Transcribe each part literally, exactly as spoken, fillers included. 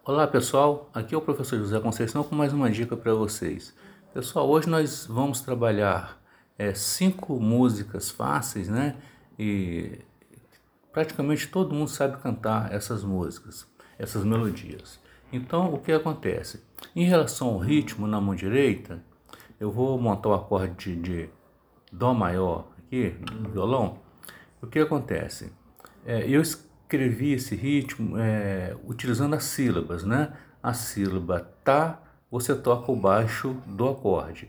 Olá pessoal, aqui é o professor José Conceição com mais uma dica para vocês. Pessoal, hoje nós vamos trabalhar é, cinco músicas fáceis, né? E praticamente todo mundo sabe cantar essas músicas, essas melodias. Então, o que acontece? Em relação ao ritmo na mão direita, eu vou montar o acorde de Dó maior aqui no violão. O que acontece? É, eu escrevi esse ritmo é, utilizando as sílabas, né? A sílaba tá, você toca o baixo do acorde.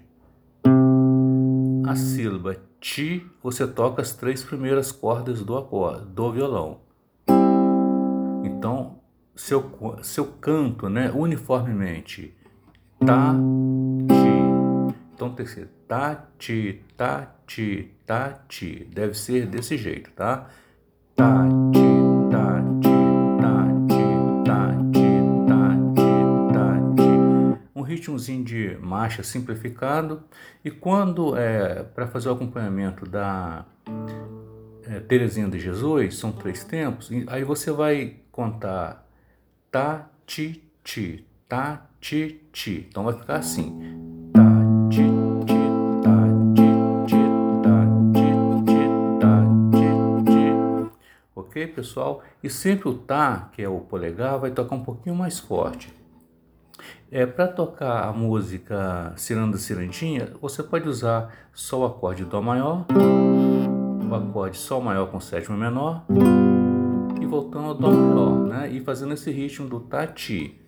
A sílaba ti, você toca as três primeiras cordas do acorde, do violão. Então, se eu, se eu canto, né, uniformemente, tá, ti. Então tem que ser tá, ti, tá, ti, tá, ti. Deve ser desse jeito, tá? Tá, ti, tá, ti, tá, ti, tá, ti, tá, ti, tá, ti. Um ritmozinho de marcha simplificado. E quando é para fazer o acompanhamento da é, Terezinha de Jesus, são três tempos, aí você vai contar tá, ti, ti, tá, ti, ti. Então vai ficar assim. Tá, ti, ti, tá, ti, ti, tá, ti, ti, tá, ti, ti. Ok, pessoal? E sempre o tá, que é o polegar, vai tocar um pouquinho mais forte. É, para tocar a música Ciranda Cirandinha, você pode usar só o acorde Dó maior, o acorde Sol maior com sétima menor e voltando ao Dó maior, né? E fazendo esse ritmo do Tati.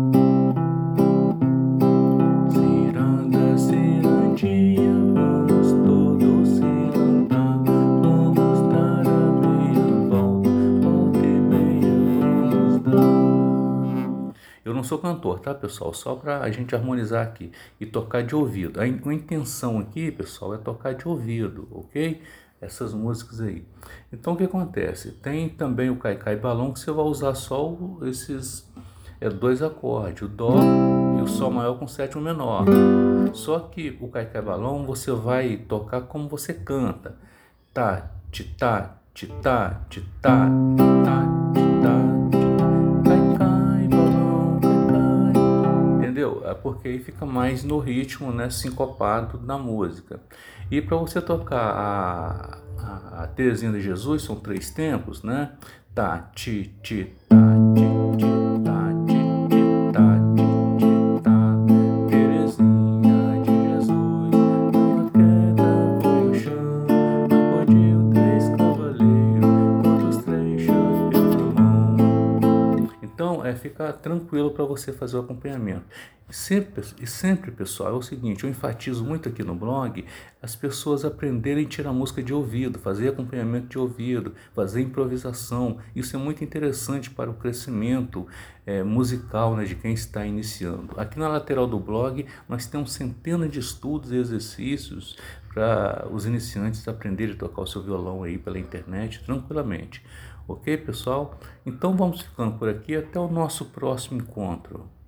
Ciranda, cirandinha, vamos todos cirandar, vamos dar a meia volta, volta e meia vamos dar. Eu não sou cantor, tá, pessoal? Só para a gente harmonizar aqui e tocar de ouvido. A intenção aqui, pessoal, é tocar de ouvido, ok? Essas músicas aí. Então, o que acontece? Tem também o Caicai Balão, que você vai usar só esses é, dois acordes, o Dó e o Sol maior com sétima menor. Só que o Caicai Balão você vai tocar como você canta. Tá, ti, tá, ti, tá, ti, tá, tá, ti, tá. Caicai Balão, caicai. Entendeu? É porque aí fica mais no ritmo, né, sincopado da música. E para você tocar a, a, a Terezinha de Jesus, são três tempos, né? Tá, ti, ti, tá, ti, ti, tá, ti, ti, tá, ti, ti, tá. Terezinha de Jesus, uma queda foi o chão, acudiu três cavaleiros, todos três chapéu na mão. Então, é ficar tranquilo para você fazer o acompanhamento. E sempre, e sempre, pessoal, é o seguinte, eu enfatizo muito aqui no blog as pessoas aprenderem a tirar música de ouvido, fazer acompanhamento de ouvido, fazer improvisação. Isso é muito interessante para o crescimento é, musical, né, de quem está iniciando. Aqui na lateral do blog nós temos centenas de estudos e exercícios para os iniciantes aprenderem a tocar o seu violão aí pela internet tranquilamente. Ok, pessoal? Então vamos ficando por aqui. Até o nosso próximo encontro.